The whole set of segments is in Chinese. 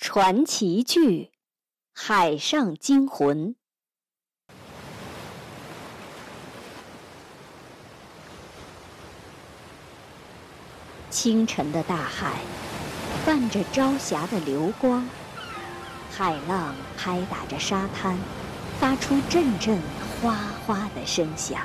传奇剧《海上惊魂》。清晨的大海泛着朝霞的流光，海浪拍打着沙滩，发出阵阵哗哗的声响。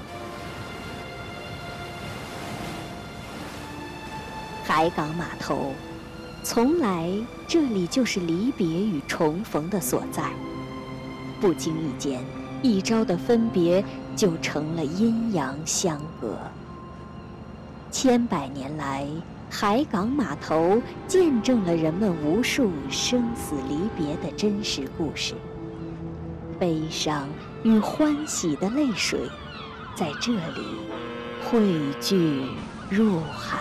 海港码头，从来这里就是离别与重逢的所在。不经意间，一朝的分别就成了阴阳相隔。千百年来，海港码头见证了人们无数生死离别的真实故事。悲伤与欢喜的泪水，在这里汇聚入海。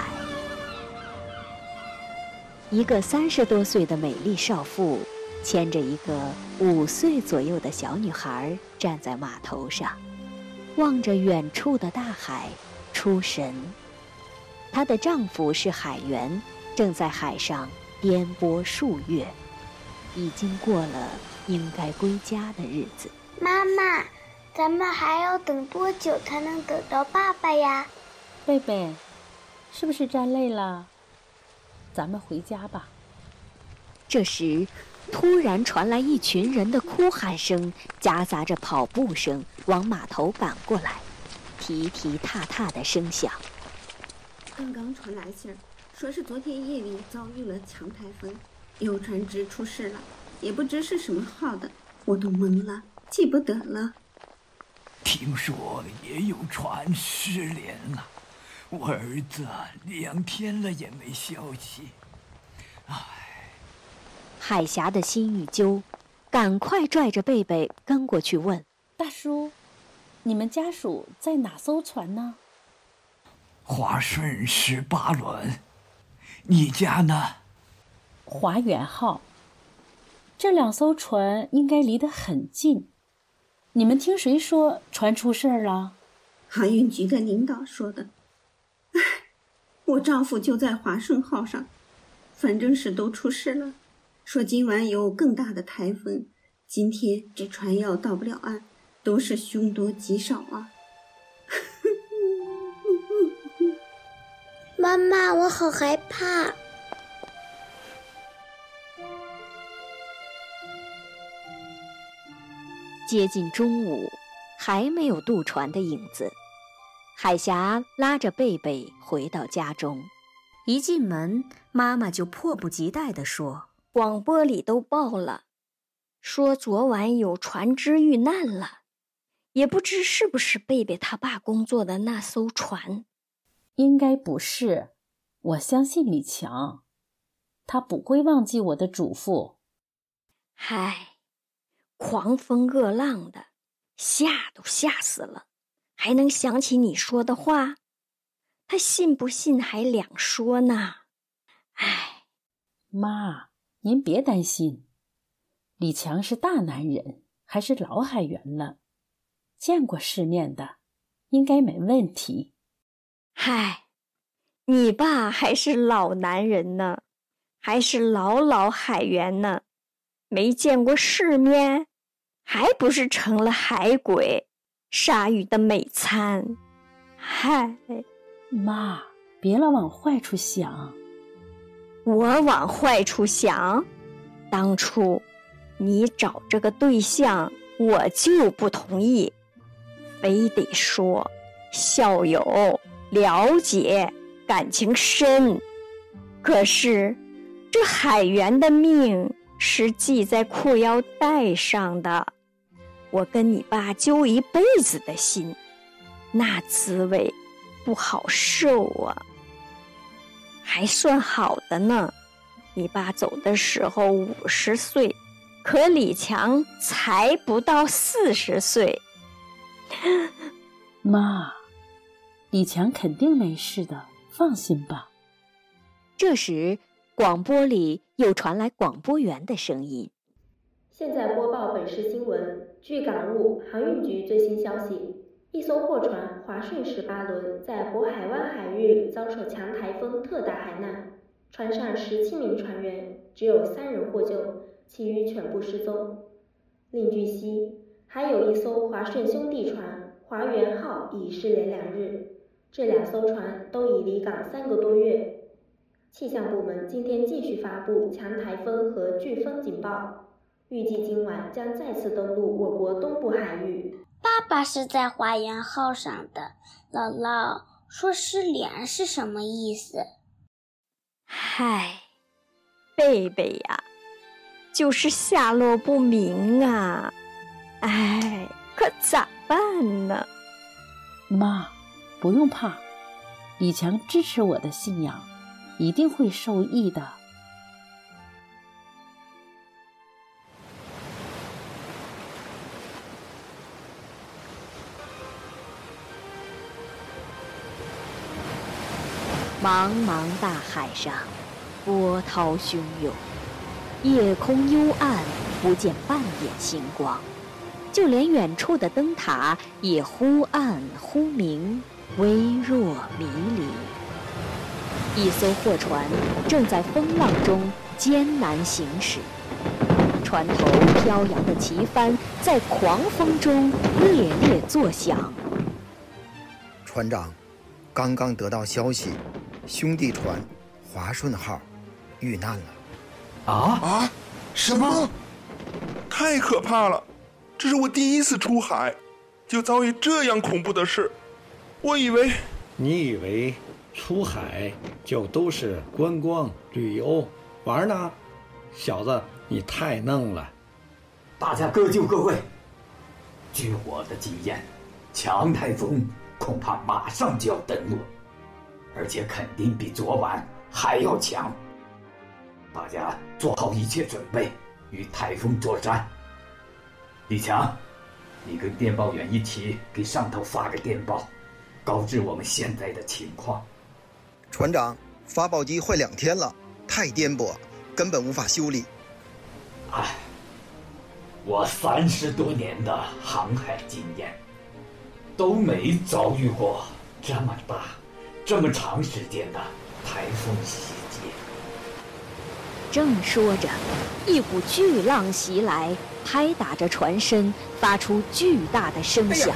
一个30多岁的美丽少妇，牵着一个5岁左右的小女孩，站在码头上，望着远处的大海，出神。她的丈夫是海员，正在海上颠簸数月，已经过了应该归家的日子。 妈妈，咱们还要等多久才能等到爸爸呀？ 贝贝，是不是站累了？咱们回家吧。 这时，突然传来一群人的哭喊声，夹杂着跑步声，往码头赶过来，踢踢踏踏的声响。 刚刚传来信儿，说是昨天夜里遭遇了强台风，有船只出事了，也不知是什么号的，我都懵了，记不得了。 听说也有船失联了，我儿子2天了也没消息。 海峡的新玉鸠赶快拽着贝贝跟过去问： 大叔，你们家属在哪艘船呢？ 华顺18轮。你家呢？ 华远号。这2艘船应该离得很近。你们听谁说船出事儿了？ 航运局的领导说的。我丈夫就在华顺号上，反正是都出事了，说今晚有更大的台风，今天这船要到不了岸，都是凶多吉少啊。 妈妈，我好害怕。 接近中午，还没有渡船的影子。海霞拉着贝贝回到家中，一进门，妈妈就迫不及待地说： 广播里都报了，说昨晚有船只遇难了，也不知是不是贝贝他爸工作的那艘船。 应该不是，我相信李强，他不会忘记我的嘱咐。 嗨，狂风恶浪的，吓都吓死了，还能想起你说的话？他信不信还两说呢。唉， 妈，您别担心，李强是大男人，还是老海员了，见过世面的，应该没问题。 嗨，你爸还是老男人呢，还是老海员呢，没见过世面，还不是成了海鬼，鲨鱼的美餐。嗨， 妈，别老往坏处想。 我往坏处想？当初你找这个对象，我就不同意，非得说校友了解，感情深。可是这海员的命是系在裤腰带上的，我跟你爸揪一辈子的心，那滋味不好受啊。还算好的呢，你爸走的时候50岁，可李强才不到40岁。 妈，李强肯定没事的，放心吧。 这时，广播里又传来广播员的声音： 现在播报本市新闻，据港务航运局最新消息，一艘货船华顺18轮在渤海湾海域遭受强台风特大海难，船上17名船员， 只有3人获救，其余全部失踪。另据悉，还有一艘华顺兄弟船华元号已失联2日，这2艘船都已离港3个多月。气象部门今天继续发布强台风和飓风警报，预计今晚将再次登陆我国东部海域。 爸爸是在华元号上的，姥姥说失联是什么意思？ 嗨，贝贝呀，就是下落不明啊！哎，可咋办呢？ 妈，不用怕，李强支持我的信仰，一定会受益的。 茫茫大海上，波涛汹涌，夜空幽暗，不见半点星光，就连远处的灯塔也忽暗忽明，微弱迷离。一艘货船正在风浪中艰难行驶，船头飘扬的旗帆在狂风中猎猎作响。 船长，刚刚得到消息，兄弟船华顺号遇难了。 啊？什么？太可怕了！这是我第一次出海，就遭遇这样恐怖的事。 你以为出海就都是观光旅游玩呢？小子，你太嫩了！ 大家各就各位。据我的经验，强台风恐怕马上就要登陆，而且肯定比昨晚还要强。大家做好一切准备，与台风作战。李强，你跟电报员一起给上头发个电报，告知我们现在的情况。 船长，发报机坏2天了，太颠簸，根本无法修理。 唉，我30多年的航海经验，都没遭遇过这么大、这么长时间的台风袭击。 正说着，一股巨浪袭来，拍打着船身，发出巨大的声响。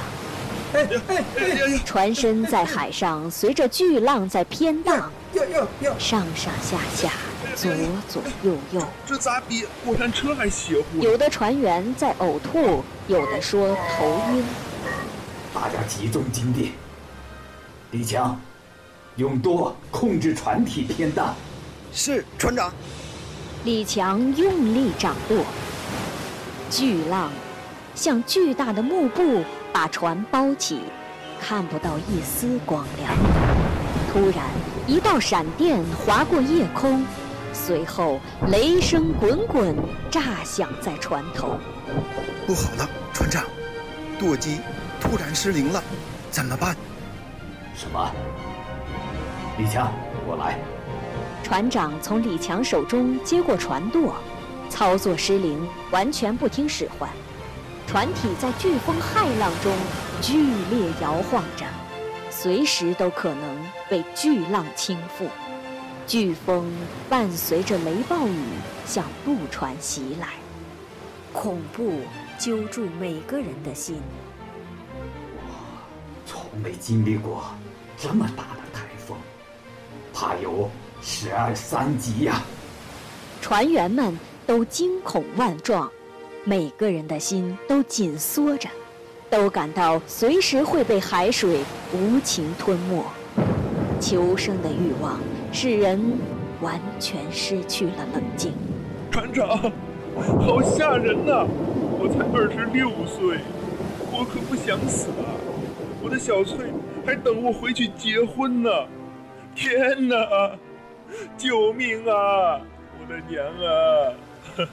船身在海上随着巨浪在偏荡，上上下下，左左右右。 这咋比过山车还邪乎？ 有的船员在呕吐，有的说头晕。 大家集中精力。李强，用舵控制船体偏荡。 是，船长。 李强用力掌舵，巨浪像巨大的幕布把船包起，看不到一丝光亮。突然，一道闪电划过夜空，随后雷声滚滚炸响在船头。 不好了，船长，舵机突然失灵了，怎么办？ 什么？李强，我来。 船长从李强手中接过船舵，操作失灵，完全不听使唤。船体在飓风骇浪中剧烈摇晃着，随时都可能被巨浪倾覆。飓风伴随着雷暴雨向渡船袭来，恐怖揪住每个人的心。 我从没经历过这么大的台风，怕有12、3级呀！ 船员们都惊恐万状，每个人的心都紧缩着，都感到随时会被海水无情吞没。求生的欲望使人完全失去了冷静。 船长，好吓人呐！我才26岁，我可不想死啊！我的小翠还等我回去结婚呢！天哪！救命啊！我的娘啊！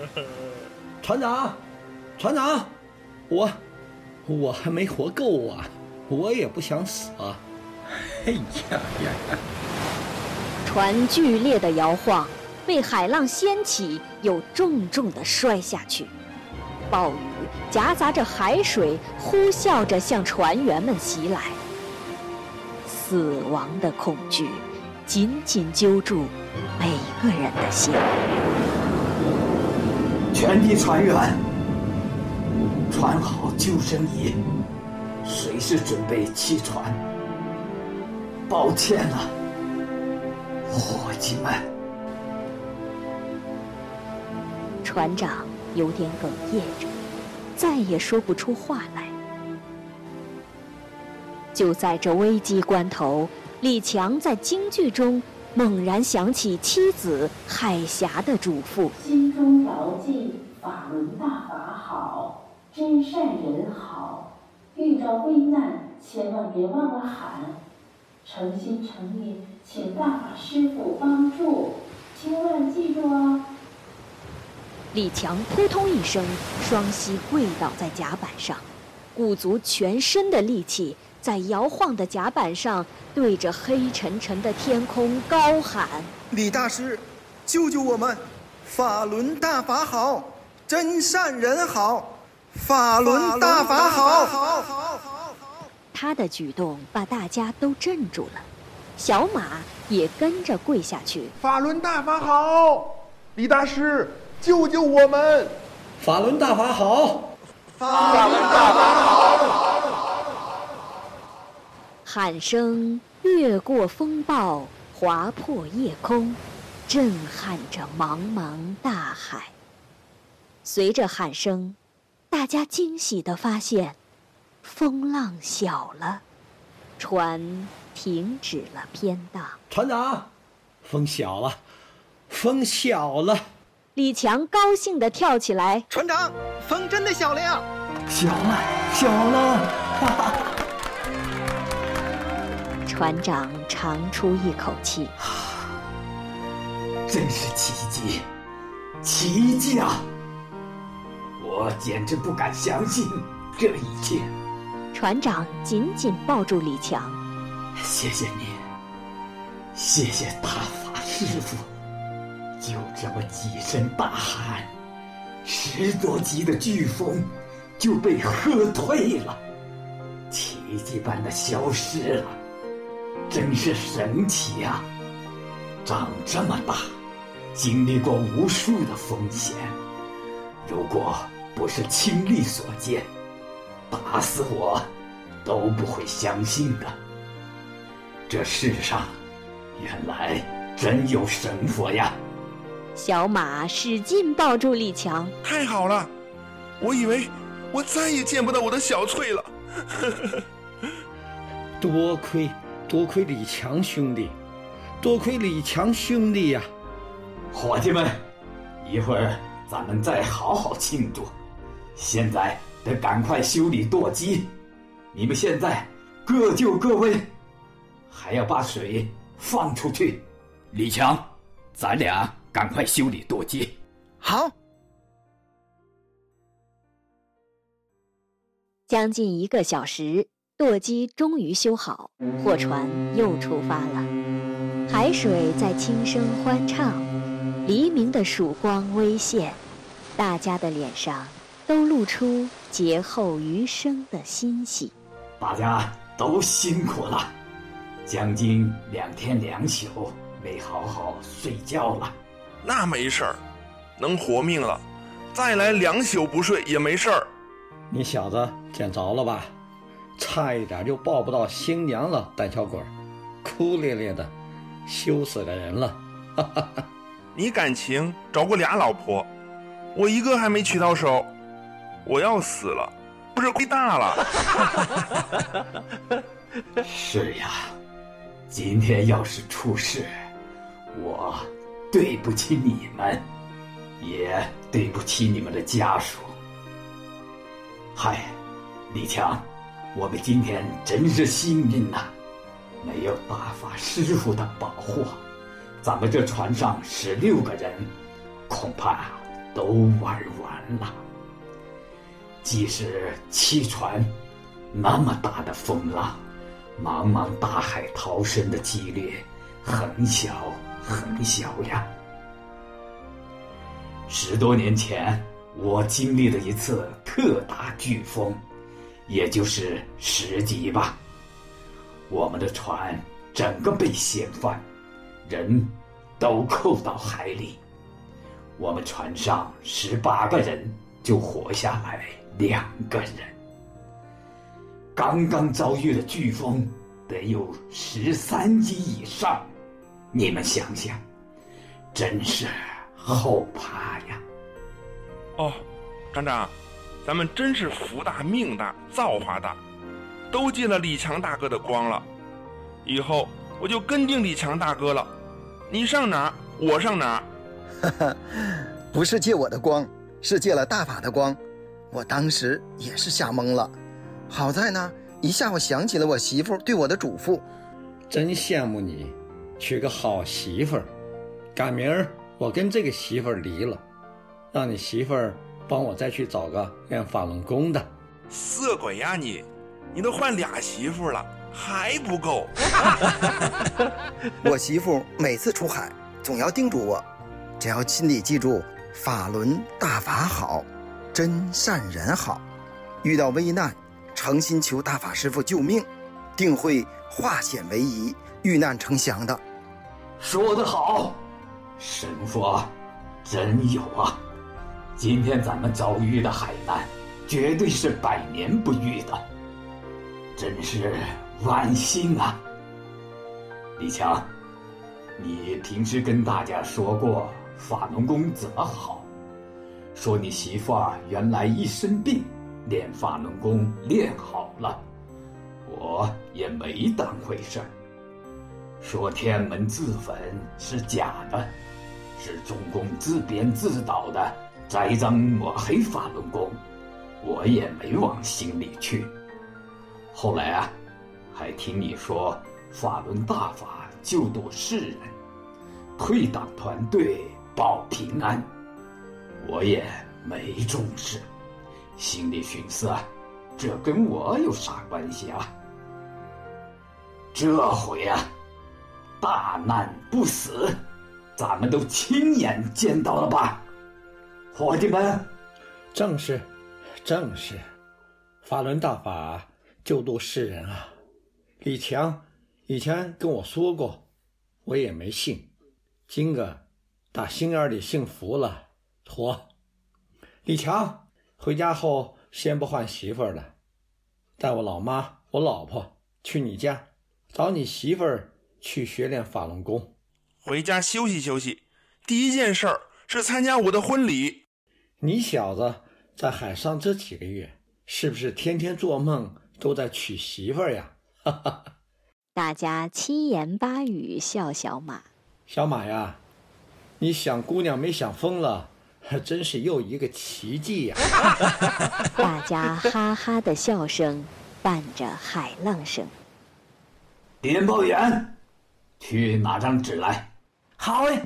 船长，我还没活够啊，我也不想死啊！哎呀！ 船剧烈的摇晃，被海浪掀起，又重重地摔下去。暴雨夹杂着海水，呼啸着向船员们袭来。死亡的恐惧紧紧揪住每个人的心。 全体船员，穿好救生衣，随时准备弃船。抱歉了，伙计们。 船长有点哽咽着，再也说不出话来。就在这危机关头，李强在京剧中猛然想起妻子海霞的嘱咐： 心中牢记法轮大法好，真善人好，遇着危难千万别忘了喊，诚心诚意请大法师父帮助，千万记住哦。 李强扑通一声，双膝跪倒在甲板上，鼓足全身的力气，在摇晃的甲板上对着黑沉沉的天空高喊： 李大师，救救我们！法轮大法好，真善人好，法轮大法好。 他的举动把大家都镇住了，小马也跟着跪下去。 法轮大法好，李大师，救救我们！ 法轮大法好， 法轮大法好。 喊声越过风暴，划破夜空，震撼着茫茫大海。随着喊声，大家惊喜地发现，风浪小了，船停止了偏荡。 船长，风小了，风小了。 李强高兴地跳起来： 船长，风真的小了呀！ 小了，小了！哈哈。 船长长出一口气， 真是奇迹，奇迹啊！我简直不敢相信这一切。 船长紧紧抱住李强， 谢谢你，谢谢大法师父。就这么几声大喊，10多级的飓风就被喝退了，奇迹般的消失了，真是神奇啊！长这么大，经历过无数的风险，如果不是亲力所见，打死我都不会相信的。这世上原来真有神佛呀！ 小马使劲抱住李强， 太好了，我以为我再也见不到我的小翠了。 多亏李强兄弟，多亏李强兄弟呀！ 伙计们，一会儿咱们再好好庆祝，现在得赶快修理舵机。你们现在各就各位，还要把水放出去。李强，咱俩赶快修理舵机。 好。 将近1个小时，舵机终于修好，货船又出发了。海水在轻声欢唱，黎明的曙光微现，大家的脸上都露出劫后余生的欣喜。 大家都辛苦了，将近2天2宿没好好睡觉了。 那没事儿，能活命了，再来2宿不睡也没事儿。 你小子见着了吧？差一点就抱不到新娘了，胆小鬼，哭咧咧的，羞死个人了。 你感情找过2老婆，我1个还没娶到手，我要死了，不是亏大了。 是呀，今天要是出事，我对不起你们，也对不起你们的家属。嗨，李强，我们今天真是幸运呐，没有大法师父的保护，咱们这船上16个人恐怕都玩完了。即使弃船，那么大的风浪，茫茫大海逃生的几率很小很小呀。10多年前，我经历了一次特大飓风，也就是10级吧。我们的船整个被掀翻，人都扣到海里。 我们船上18个人就活下来2个人。刚刚遭遇的飓风得有13级以上，你们想想，真是后怕呀！ 哦，船长，咱们真是福大命大造化大，都借了李强大哥的光了。以后我就跟定李强大哥了，你上哪儿我上哪儿。不是借我的光，是借了大法的光。我当时也是吓懵了，好在呢，一下我想起了我媳妇对我的嘱咐。 真羡慕你，娶个好媳妇儿。赶明儿我跟这个媳妇儿离了，让你媳妇儿帮我再去找个练法轮功的。 色鬼呀你都换2媳妇了还不够。 我媳妇每次出海总要叮嘱我，只要心里记住法轮大法好，真善人好，遇到危难诚心求大法师父救命，定会化险为夷，遇难成祥的。 说得好，神父啊，真有啊！今天咱们遭遇的海难，绝对是100年不遇的，真是万幸啊！李强，你平时跟大家说过法轮功怎么好，说你媳妇儿原来一生病，练法轮功练好了，我也没当回事儿。说天门自焚是假的，是中共自编自导的栽赃抹黑法轮功，我也没往心里去。后来啊，还听你说法轮大法救度世人，退党团队保平安，我也没重视，心里寻思啊，这跟我有啥关系啊？这回啊，大难不死，咱们都亲眼见到了吧，伙计们？ 正是，法轮大法救度世人啊！李强以前跟我说过，我也没信，今个打心眼里信服了，妥。李强回家后先不换媳妇儿了，带我老妈、我老婆去你家找你媳妇儿去学练法轮功。 回家休息休息，第一件事儿是参加我的婚礼。 你小子在海上这几个月，是不是天天做梦都在娶媳妇儿呀？ 大家七言八语笑小马。 小马呀，你想姑娘没想疯了，真是又一个奇迹呀！ 大家哈哈的笑声伴着海浪声。 电报员，去拿张纸来。 好嘞。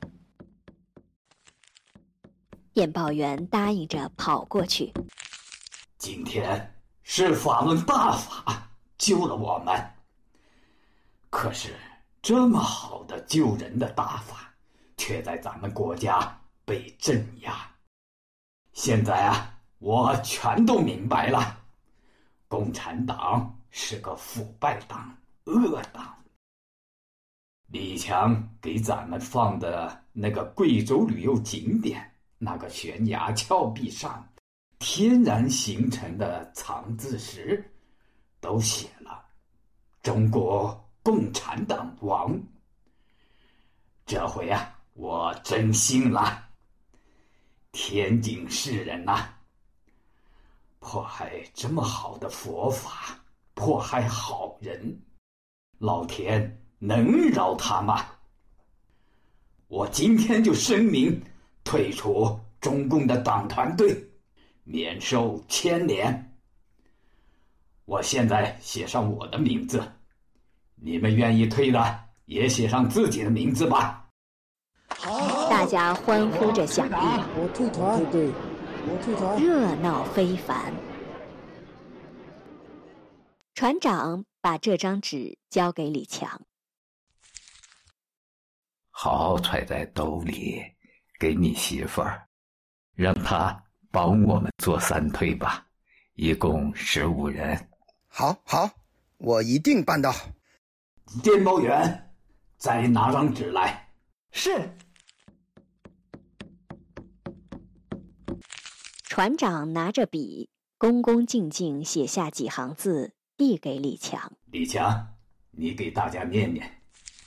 电报员答应着跑过去。 今天是法轮大法救了我们，可是这么好的救人的大法，却在咱们国家被镇压。现在啊，我全都明白了，共产党是个腐败党、恶党。李强给咱们放的那个贵州旅游景点，那个悬崖峭壁上天然形成的藏字石，都写了中国共产党亡。这回啊，我真信了，天津市人呐，迫害这么好的佛法，迫害好人，老天能饶他吗？我今天就声明退出中共的党团队，免受牵连。我现在写上我的名字，你们愿意退的也写上自己的名字吧。 好，大家欢呼着响应。 我退团，对，我退团。 热闹非凡。船长把这张纸交给李强， 好好揣在兜里，给你媳妇儿，让她帮我们做3退吧，一共15人。 好，我一定办到。 电报员，再拿张纸来。 是。 船长拿着笔，恭恭敬敬写下几行字，递给李强。 李强，你给大家念念。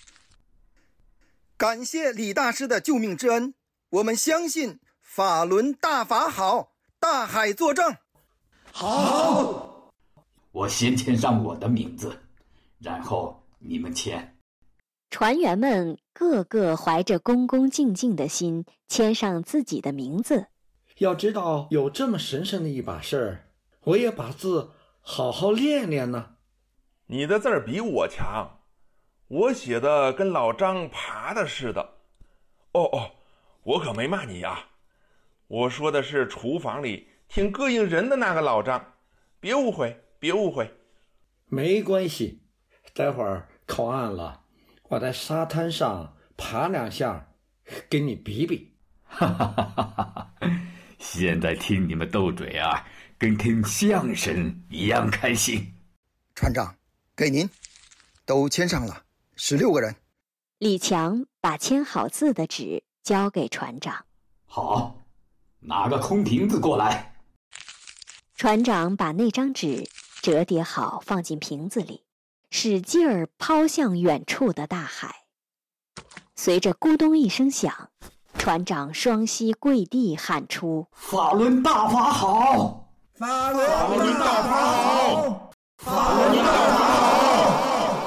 感谢李大师的救命之恩，我们相信法轮大法好，大海作证。 好，我先签上我的名字，然后你们签。 船员们个个怀着恭恭敬敬的心，签上自己的名字。 要知道有这么神圣的一把事儿，我也把字好好练练呢。 你的字儿比我强，我写的跟老张爬的似的。哦，我可没骂你啊，我说的是厨房里挺膈应人的那个老张，别误会，别误会。 没关系，待会儿靠岸了，我在沙滩上爬2下，给你比比。 哈哈哈哈！现在听你们斗嘴啊，跟听相声一样开心。 船长，给您，都签上了，16个人。 李强把签好字的纸交给船长。 好，拿个空瓶子过来。 船长把那张纸折叠好，放进瓶子里，使劲儿抛向远处的大海。随着咕咚一声响，船长双膝跪地喊出：“ 法轮大法好！ 法轮大法好！ 法轮大法好！”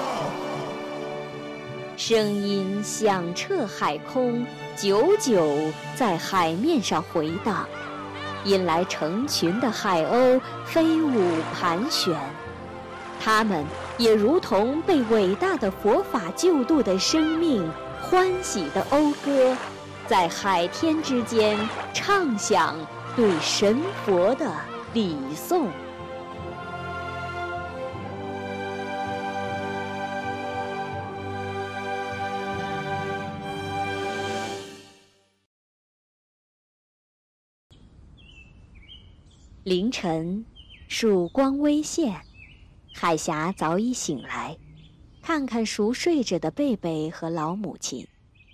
声音响彻海空，久久在海面上回荡，引来成群的海鸥飞舞盘旋。它们也如同被伟大的佛法救度的生命欢喜地讴歌，在海天之间唱响对神佛的礼颂。凌晨，曙光微现，海霞早已醒来，看看熟睡着的贝贝和老母亲，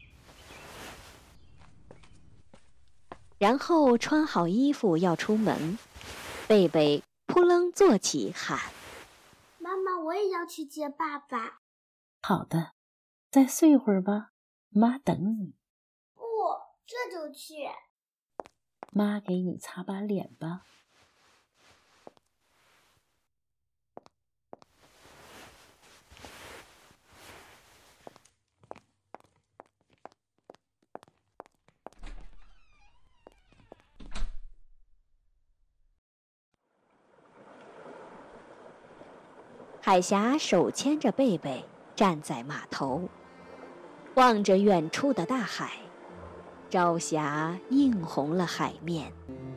然后穿好衣服要出门。贝贝扑棱坐起，喊：“ 妈妈，我也要去接爸爸。” 好的，再睡一会儿吧，妈等你。 不，这就去。 妈给你擦把脸吧。 海霞手牵着贝贝站在码头，望着远处的大海，朝霞映红了海面。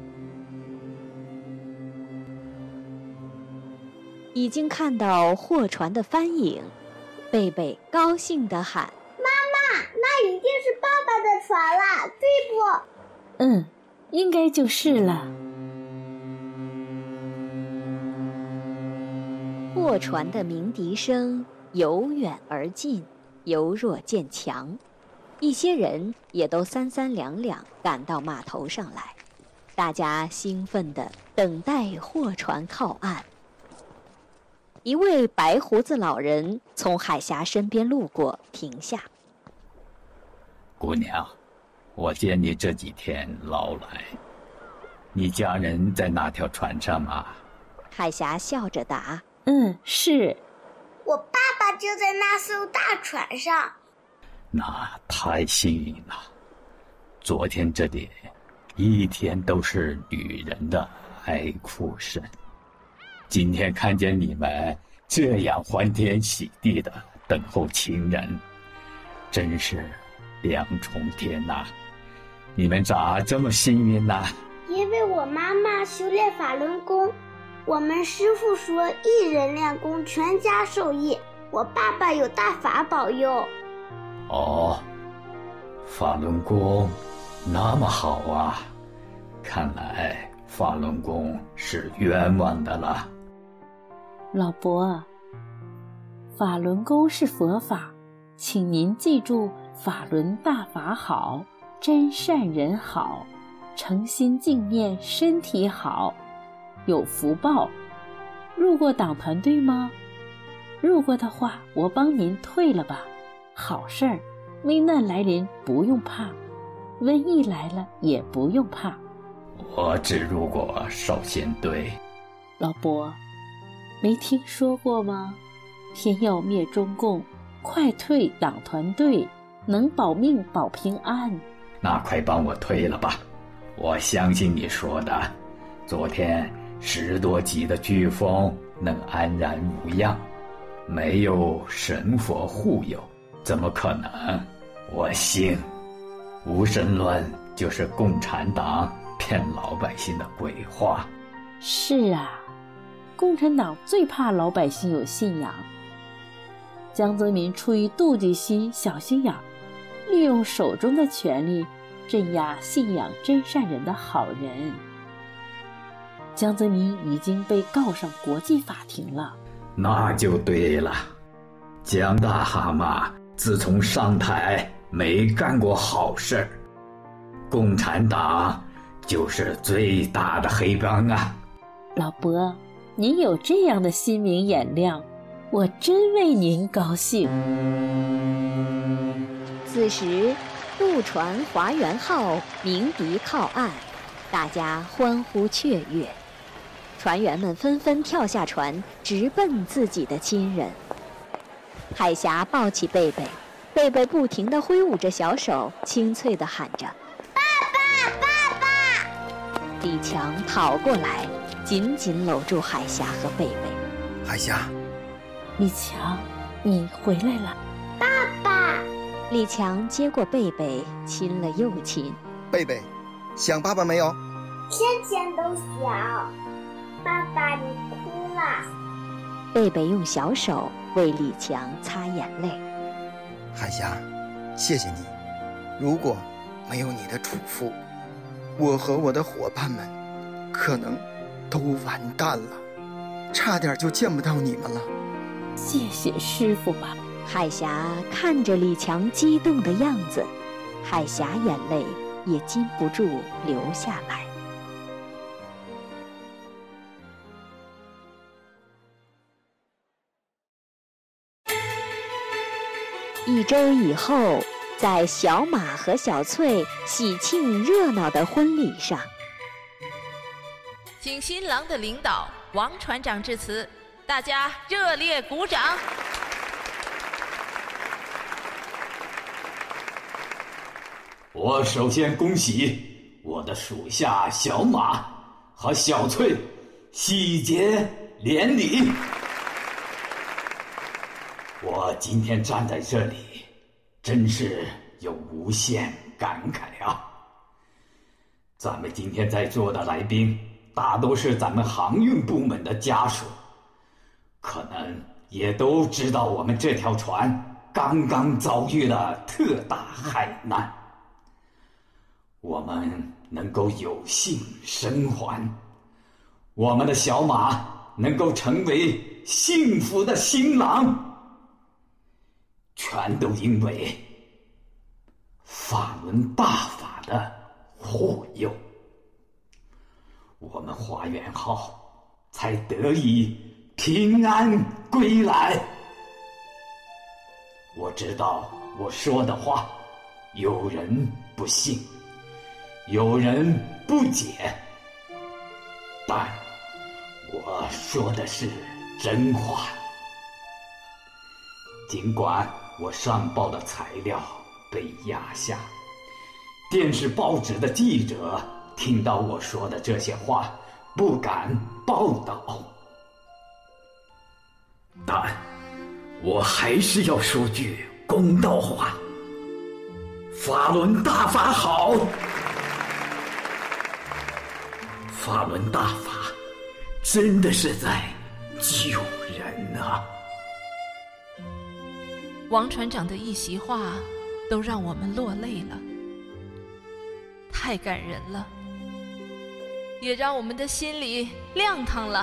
已经看到货船的帆影，贝贝高兴地喊：“ 妈妈，那一定是爸爸的船啦，对不？”“应该就是了。” 货船的鸣笛声由远而近，由弱渐强，一些人也都3、3两两赶到码头上来，大家兴奋地等待货船靠岸。一位白胡子老人从海霞身边路过，停下：“ 姑娘，我见你这几天劳来，你家人在那条船上吗？” 海霞笑着答：“ 是。”“ 我爸爸就在那艘大船上。”“ 那太幸运了，昨天这里一天都是女人的哀哭声，今天看见你们这样欢天喜地的等候情人，真是2重天呐！你们咋这么幸运呢？”“ 因为我妈妈修炼法轮功，我们师父说一人练功全家受益，我爸爸有大法保佑。”“ 哦，法轮功那么好啊，看来法轮功是冤枉的了。”“ 老伯，法轮功是佛法，请您记住法轮大法好，真善人好。” 诚心敬念身体好，有福报。入过党团队吗？入过的话，我帮您退了吧。好事儿，危难来临不用怕，瘟疫来了也不用怕。 我只入过少先队。 老伯，没听说过吗？天要灭中共，快退党团队，能保命保平安。 那快帮我退了吧，我相信你说的。昨天10多级的飓风能安然无恙，没有神佛护佑，怎么可能？我信。无神论就是共产党骗老百姓的鬼话。 是啊，共产党最怕老百姓有信仰。江泽民出于妒忌心、小心眼，利用手中的权力镇压信仰真善人的好人。江泽民已经被告上国际法庭了。 那就对了，江大蛤蟆自从上台没干过好事儿，共产党就是最大的黑帮啊。 老伯，您有这样的心明眼亮，我真为您高兴。 此时渡船华元号鸣笛靠岸，大家欢呼雀跃，船员们纷纷跳下船，直奔自己的亲人。海霞抱起贝贝，贝贝不停地挥舞着小手，清脆地喊着：“ 爸爸，爸爸！” 李强跑过来，紧紧搂住海霞和贝贝。 海霞， 李强，你回来了。 爸爸。 李强接过贝贝，亲了又亲。 贝贝，想爸爸没有？ 天天都想。爸爸，你哭了。 贝贝用小手为李强擦眼泪。 海霞，谢谢你。如果没有你的嘱咐，我和我的伙伴们可能都完蛋了，差点就见不到你们了。 谢谢师父吧。 海霞看着李强激动的样子，海霞眼泪也禁不住流下来。1周以后，在小马和小翠喜庆热闹的婚礼上， 请新郎的领导王船长致辞，大家热烈鼓掌。 我首先恭喜我的属下小马和小翠喜结连理。我今天站在这里，真是有无限感慨啊！咱们今天在座的来宾，大都是咱们航运部门的家属，可能也都知道我们这条船刚刚遭遇了特大海难。我们能够有幸生还，我们的小马能够成为幸福的新郎，全都因为法轮大法的护佑，我们华元号才得以平安归来。我知道我说的话有人不信，有人不解，但我说的是真话。尽管我上报的材料被压下，电视报纸的记者听到我说的这些话不敢报道，但我还是要说句公道话，法轮大法好，法轮大法真的是在救人啊！ 王船长的一席话都让我们落泪了，太感人了，也让我们的心里亮堂了。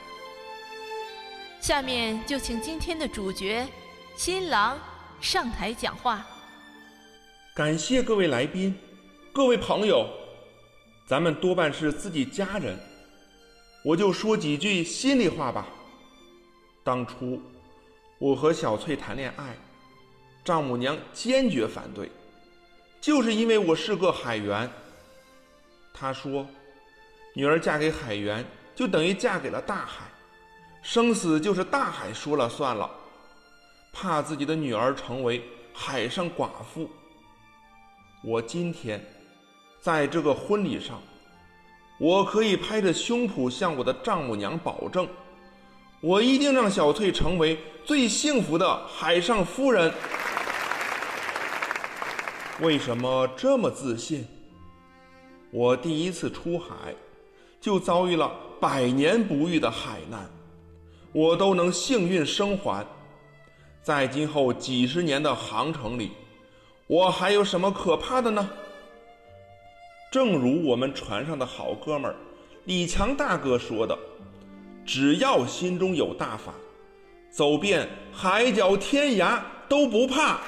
下面就请今天的主角新郎上台讲话。 感谢各位来宾，各位朋友， 咱们多半是自己家人，我就说几句心里话吧。当初我和小翠谈恋爱，丈母娘坚决反对，就是因为我是个海员。她说，女儿嫁给海员就等于嫁给了大海，生死就是大海说了算了，怕自己的女儿成为海上寡妇。我今天在这个婚礼上，我可以拍着胸脯向我的丈母娘保证，我一定让小翠成为最幸福的海上夫人。为什么这么自信？我第一次出海就遭遇了100年不遇的海难，我都能幸运生还。在今后几十年的航程里，我还有什么可怕的呢？正如我们船上的好哥们儿李强大哥说的，只要心中有大法，走遍海角天涯都不怕。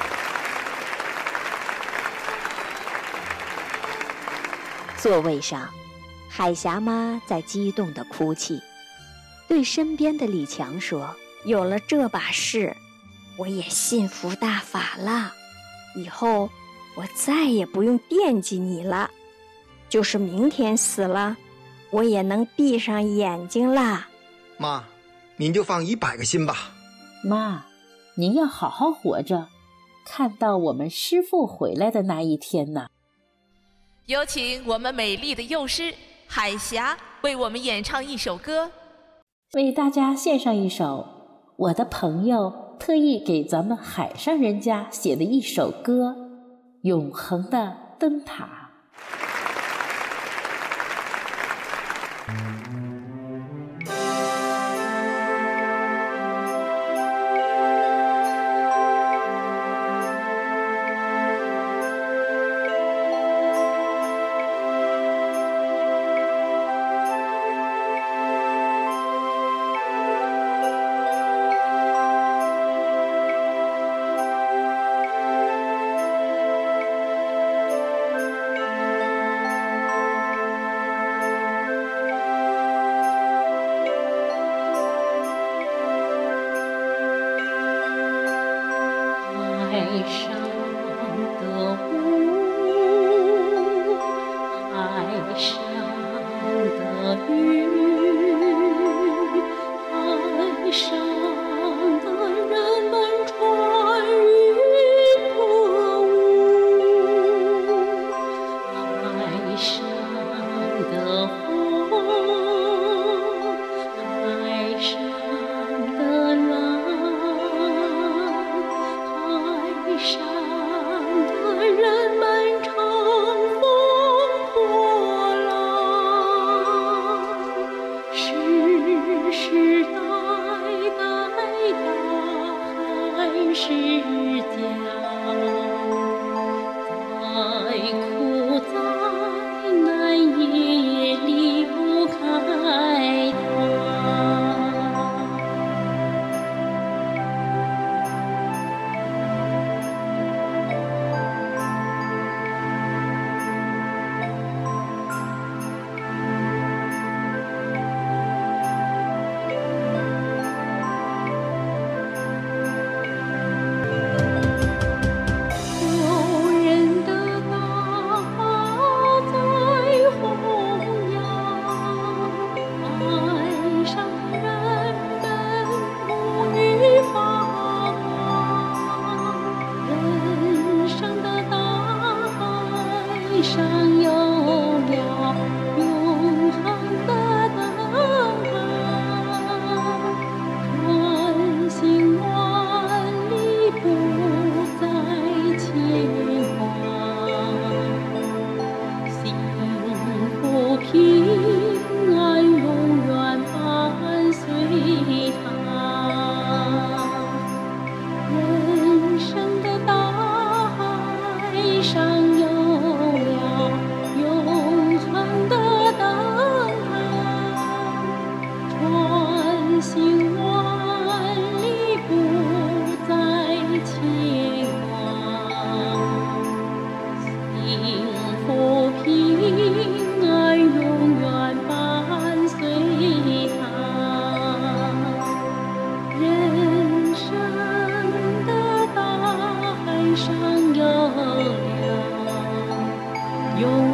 座位上，海霞妈在激动地哭泣，对身边的李强说：“ 有了这把事，我也信服大法了，以后我再也不用惦记你了，就是明天死了，我也能闭上眼睛啦。” 妈，您就放100个心吧。 妈，您要好好活着，看到我们师父回来的那一天呢。 有请我们美丽的幼师海霞为我们演唱一首歌， 为大家献上一首我的朋友特意给咱们海上人家写的一首歌，《永恒的灯塔》。 永